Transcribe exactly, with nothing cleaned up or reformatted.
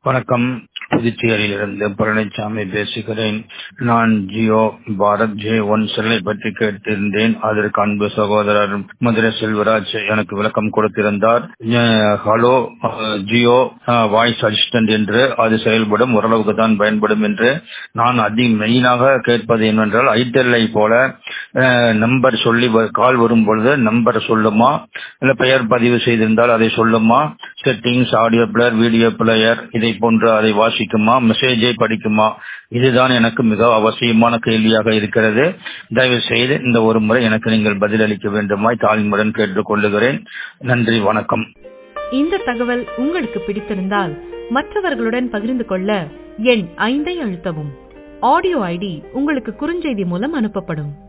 வணக்கம். புதுச்சேரியிலிருந்து பழனிசாமி பேசுகிறேன். நான் ஜியோ பாரத் ஜே ஒன் செல்லை பற்றி கேட்டிருந்தேன். அதற்கு அன்பு சகோதரர் மதுரை செல்வராஜ் எனக்கு விளக்கம் கொடுத்திருந்தார். ஹலோ ஜியோ வாய்ஸ் அசிஸ்டன்ட் என்று அது செயல்படும், ஓரளவுக்கு தான் பயன்படும் என்று. நான் அதிக மெயினாக கேட்பது என்னவென்றால், ஐடெல்லை போல நம்பர் சொல்லி கால் வரும் பொழுது நம்பர் சொல்லுமா, இல்ல பெயர் பதிவு செய்திருந்தால் அதை சொல்லுமா, settings, audio player, video player இதை போன்று அதை வாசிக்குமா, மெசேஜை படிக்குமா? இதுதான் எனக்கு மிக அவசியமான கேள்வியாக இருக்கிறது. தயவு செய்து இந்த ஒரு முறை எனக்கு நீங்கள் பதிலளிக்க வேண்டுமாய் தாழ்மையுடன் கேட்டுக் கொள்ளுகிறேன். நன்றி, வணக்கம். இந்த தகவல் உங்களுக்கு பிடித்திருந்தால் மற்றவர்களுடன் பகிர்ந்து கொள்ள எண் ஐந்தை அழுத்தவும். ஆடியோ ஐடி உங்களுக்கு குறுஞ்செய்தி மூலம் அனுப்பப்படும்.